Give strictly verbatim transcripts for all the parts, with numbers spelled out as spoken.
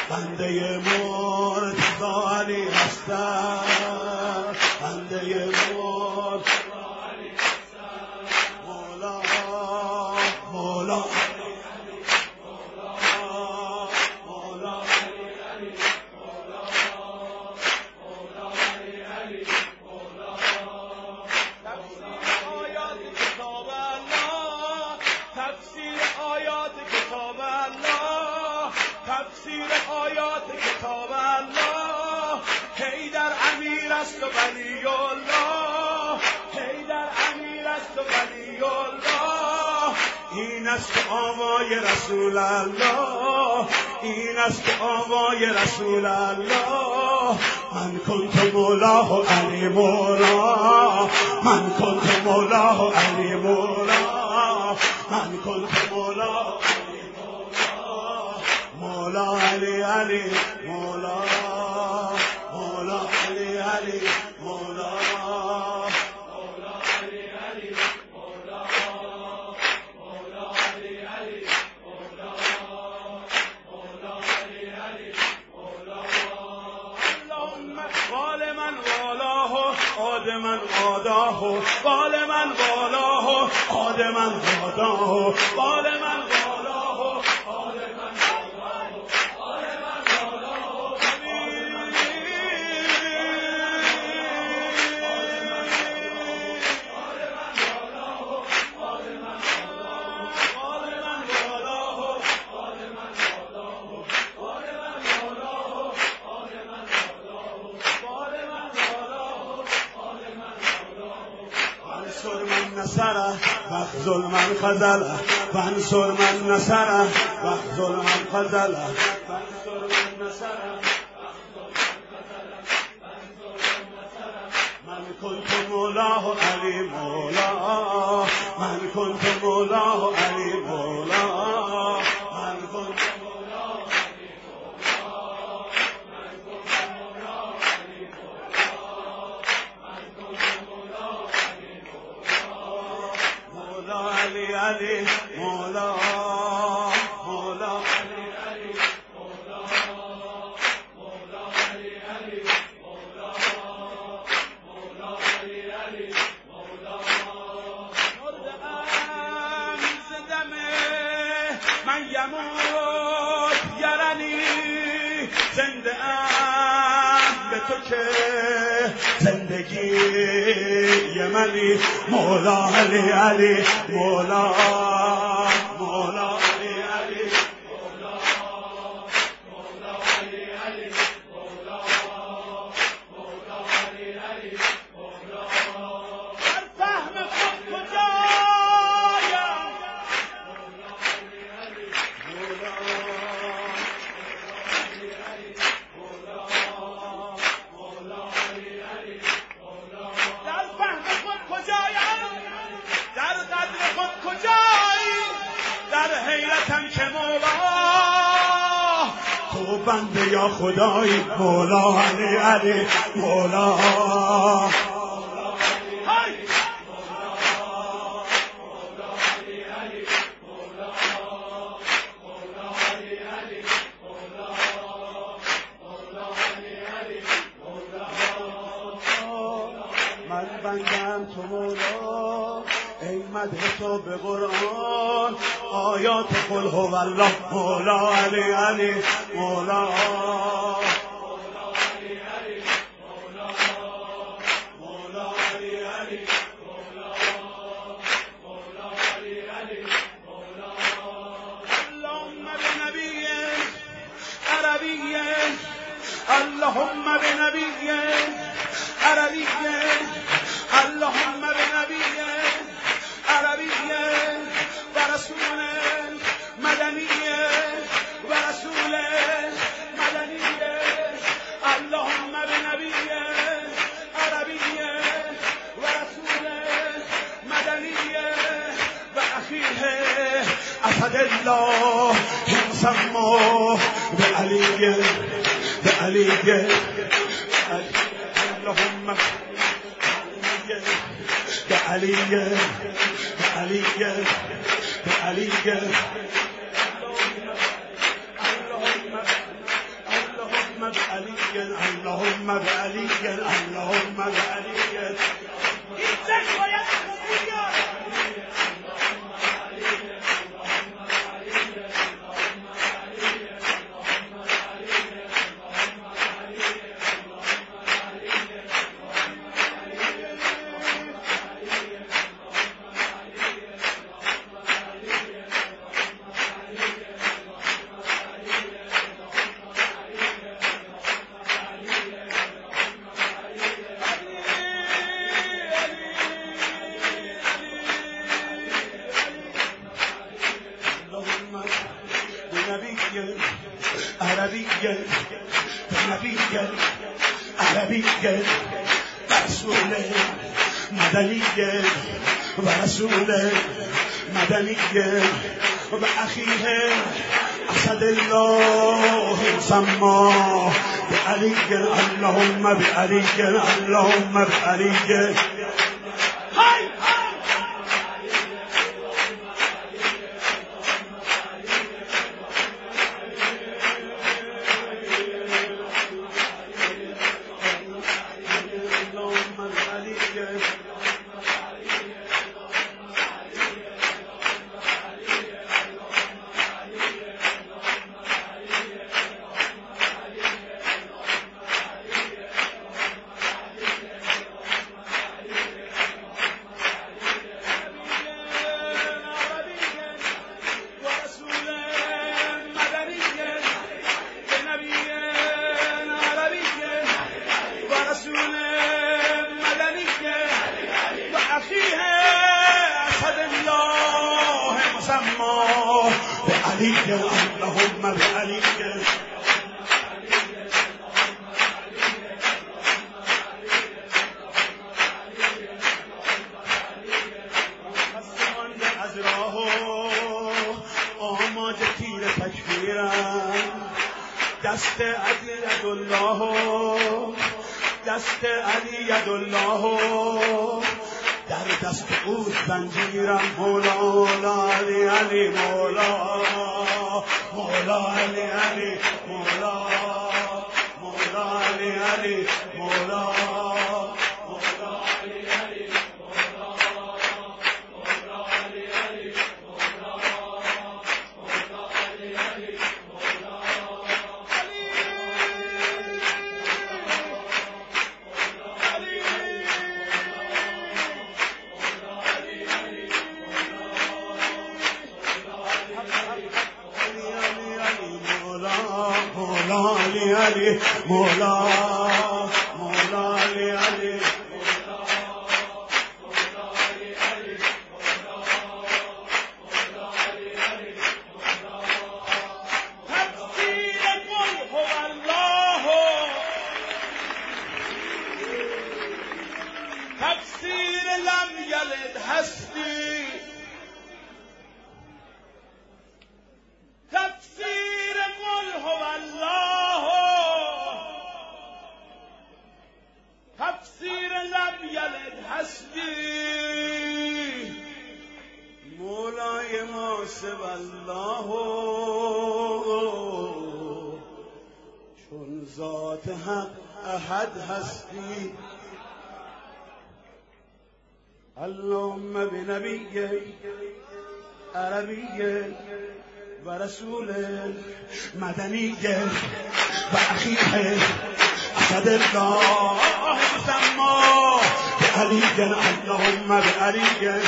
بنده مرتضی علی هستم، بنده مرتضی علی هستم. مولا مولا تفسیر آیات کتاب الله. حیدر امیر است و ولی الله، حیدر امیر است و ولی الله. این است آوای رسول الله، این است آوای رسول الله. من کنت مولاه علی مولا، من کنت مولاه علی مولا، من کنت مولاه مولا علی علی مولا، مولا علی علی مولا، مولا علی علی مولا، مولا علی علی مولا، مولا علی علی مولا. اللهم قال من والاه آدما آداه، قال من والاه آدما آداه، قال من والاه آدما نصره واخذل من خذله، وانصر من نصره واخذل من خذله، وانصر من نصره من كنت مولاه علی مولا، من كنت مولاه علی مولا، من كنت مولاه علی مولا، من كنت مولاه علی مولا، من كنت مولاه علی مولا. مولا علی علی مولا، مولا علی علی مولا، مولا علی علی مولا، مولا علی علی مولا. مردم زدم من یموت یرنی، زنده ام به تو که زندگی یمنی. مولا علی علی مولا، مولا علی علی مولا، مولا علی علی مولا، مولا علی علی مولا. در فهم خود کجایم مولا علی علی مولا، علی علی مولا، مولا علی علی مولا. در فهم خود کجایم، در قدر خود کجایی، در حیرتم که مولا تو بنده یا خدایی. مولا علی علی مولا، من بندم تو مولا، ای مدح تو به قرآن، آیات قل هو الله. مولا علی علی مولا، مولا علی علی مولا، مولا علی علی مولا، مولا علی علی مولا. اللهم بنبی عربی، اللهم بنبی عربی، اللهم بنبی عربی و رسول مدنی و رسول مدنی. اللهم بنبی عربی و رسول مدنی و اخیه اسد الله سماه بعلی بعلی. اللهم بعلی بعلی بعلی. اللهم بعلي اللهم بعلي عربيا نبيا عربيا رسولا مدنيا ورسولا مدنيا وبأخيه أسد الله مسمى بعلي اللهم بعلي اللهم بعلي اللهم بعلي از راه آماده تیر تکفیرم دست علی یدالله دست علی یدالله در دست او زنجیرم مولا علی علی مولا مولا علی علی مولا مولا علی علی مولا مولا علی علی مولا مولا علی علی مولا مولا علی علی مولا علی علی مولا مولا علی علی تفسیر لم یلد هستی تفسیر قل هو الله تفسیر لم یلد هستی مولای ما سوی الله چون ذات حق احد هستی اللهم بنبی عربی و رسول مدنی و اخیه اسد الله مسمى بعلي اللهم بعلي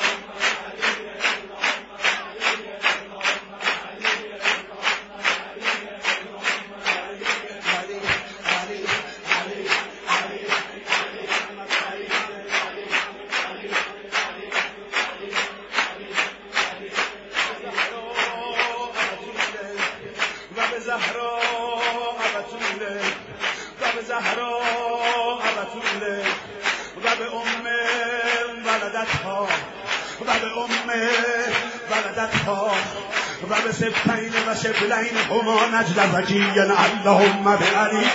زهراء بتوله و به زهراء بتوله و به ام ولدتها و به ام ولدتها و به سبتین و شبلین هما نجل وجیین اللهم بعلی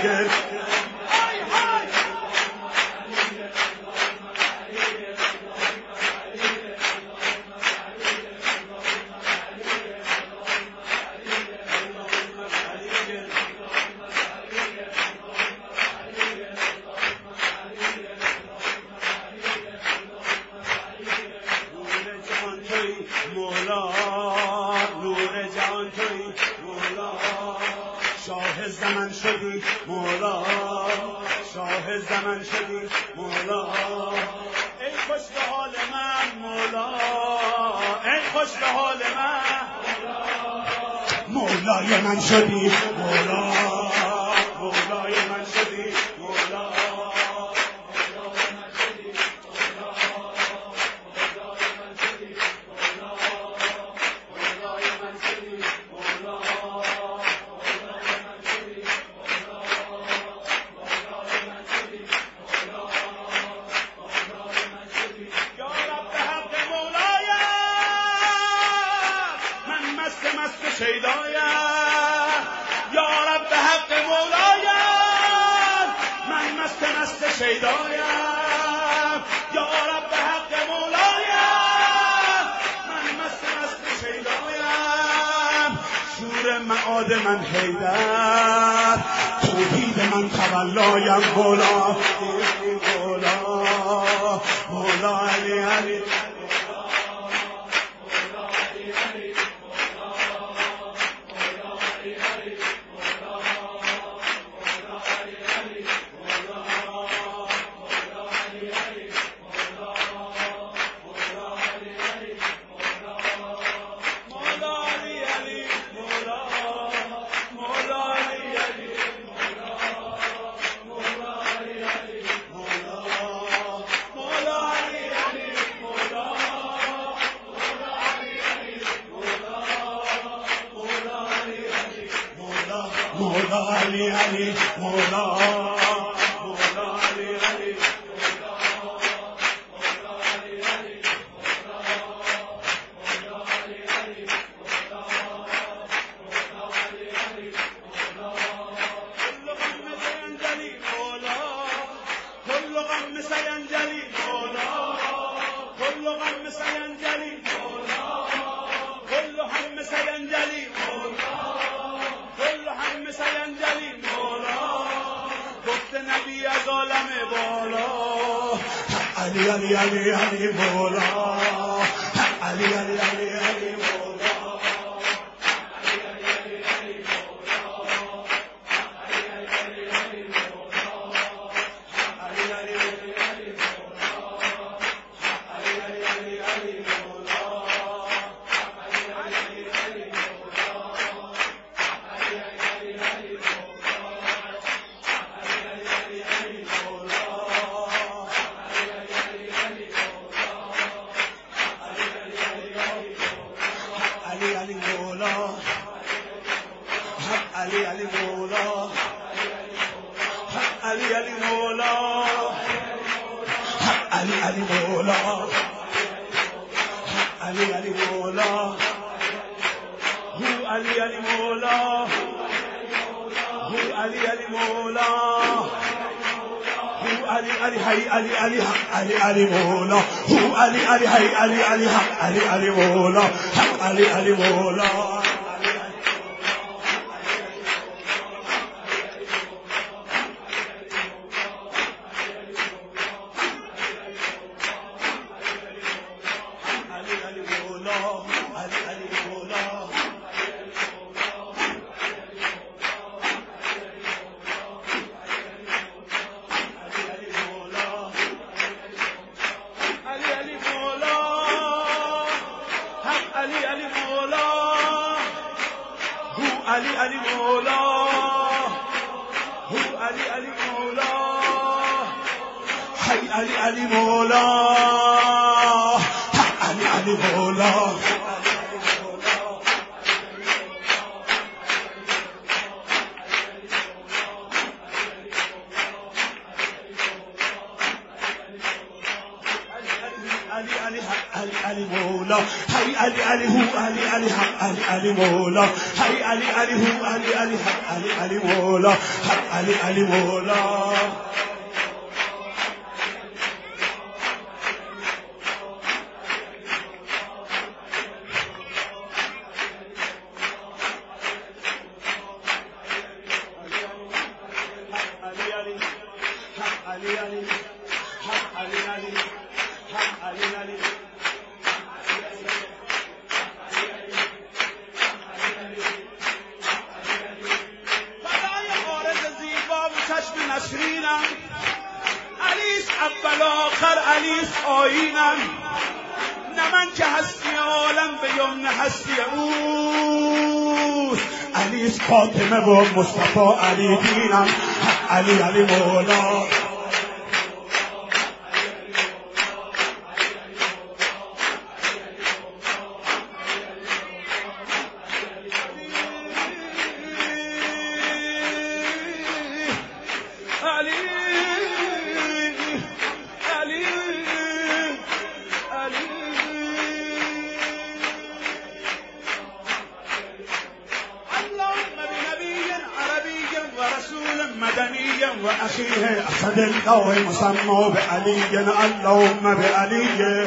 مولا نور جهان تویی مولا شاه زمان شدی مولا شاه زمان شدی مولا ای خوش به حال من مولا ای خوش به حال من مولای من شدی مولا مولای من شدی مولا شیدایم یا رب به حق مولایم من مست مست شیدایم یا رب به حق مولایم من مست مست شیدایم شور معاد من حیدر توحید من تولایم مولا مولا مولا علی علی مولا علی علی مولا مولا علی علی مولا مولا علی علی مولا مولا علی علی مولا مولا علی علی مولا كل غم سينجلي مولا كل غم سينجلي مولا كل غم سينجلي مولا كل هم سينجلي مولا كل هم سینجلی مولا گفت نبی از عالم بالا علی علی علی علی مولا علی علی علی علی مولا علی علی علی علی مولا علی علی علی علی مولا علی علی علی علی مولا علی علی علی علی مولا علی مولا علی علی مولا علی علی مولا علی علی مولا علی علی مولا هو علی علی مولا هو علی علی مولا هو علی علی هی علی علی علی علی مولا هو علی علی هی علی علی علی علی مولا علی علی مولا علی علی مولا هو علی علی مولا هی علی علی مولا علی علی مولا علی مولا هی علی علی هو علی علی علی علی مولا هی علی علی هو علی علی علی علی مولا علی علی مولا علی علی علی علی علی علی علیست آیینم، نه من که هستی عالم به یمن هستی اوست. علیست فاطمه و مصطفی علی دینم، علی علی مولا. وأخيه أسد الله مسمى بعلي، اللهم بعلي.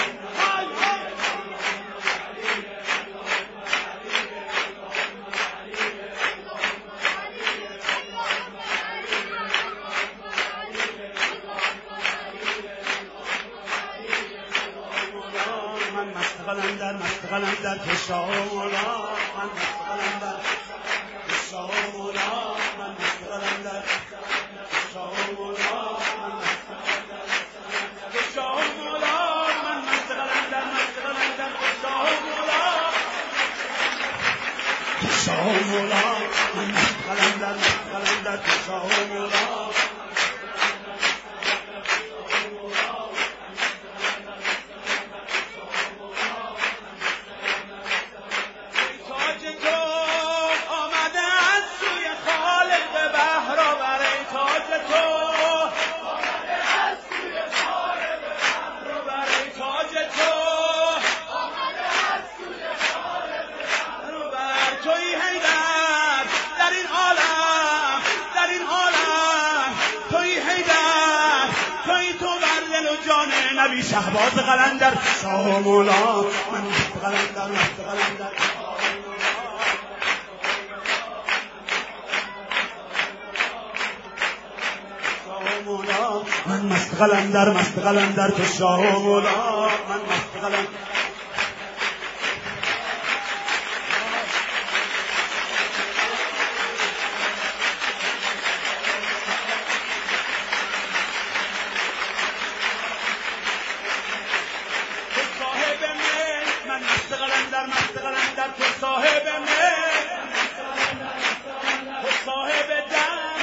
من مستقلم در مستقلم در کشاولا، من مستقلم در کشاولا، من مستقلم در شاولا، من قلندر قلندر شاولا. تاج تو آمده از سوی خالق بحر آور، تاج تو آمده از سوی خالق بحر آور، تاج تو آمده از سوی خالق بحر آور. تویی حیدر در این عالم، در این عالم تویی حیدر، تویی تو بر دل و جان نبی شهباز قلندر شاه مولا. من مست قلندر مست قلندر من مست قلندر مست قلندر تو شاه مولا. من مست قلندر تو صاحب من، من مست قلندر مست قلندر تو صاحب من، تو صاحب دم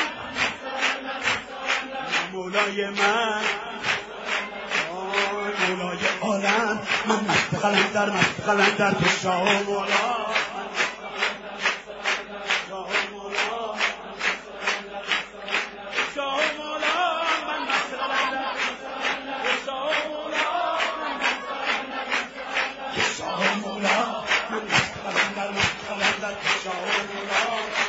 مولای من، مولای عالم. من مست قلندر مست قلندر تو شاه مولا. شاه مولا، شاه مولا. من مست قلندر تو شاه مولا، شاه مولا. من مست قلندر مست قلندر تو شاه مولا.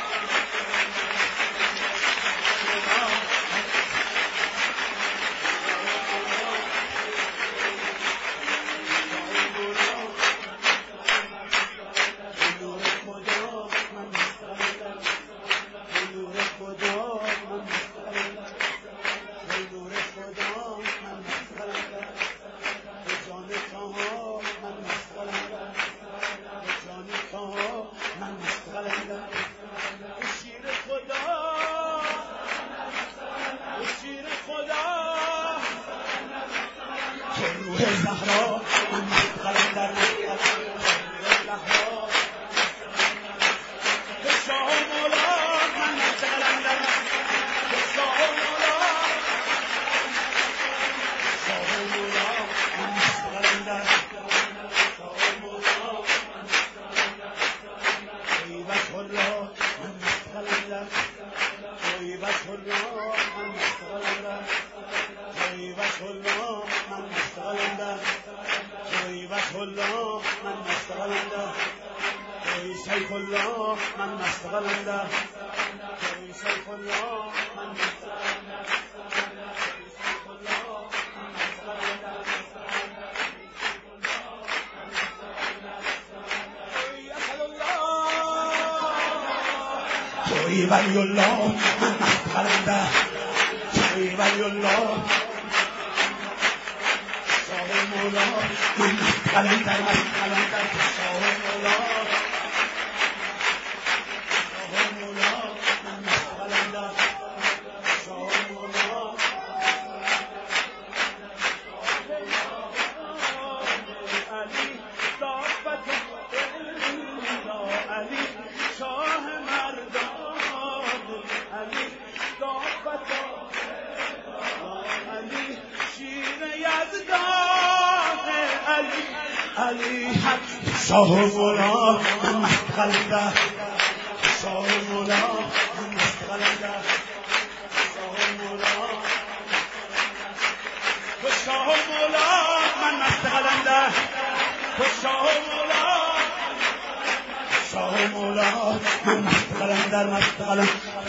زهرا من مست قلندر تو شاه مولا. من مست قلندر تو شاه مولا، شاه مولا. من مست قلندر شاه مولا. طیبت الله من مست قلندر، طیبت الله من مست قلندر، طیبت الله من مست قلندر، طیبت الله من مست قلندر، ای سیف الله من مست قلندر، ای سیف الله من مست قلندر، ای سیف الله من مست قلندر، ای اسد الله، ای ولی الله من مست قلندر، ای ولی الله شاه مولا. من مست قلندر مست قلندر شاه مولا، شاه مولا. من مست قلندر شاه مولا، علی حق شاه مولا من مست قلنده شاه مولا من مست قلنده شاه مولا تو شاه مولا من مست قلنده تو شاه مولا شاه مولا من مست قلنده مست قلنده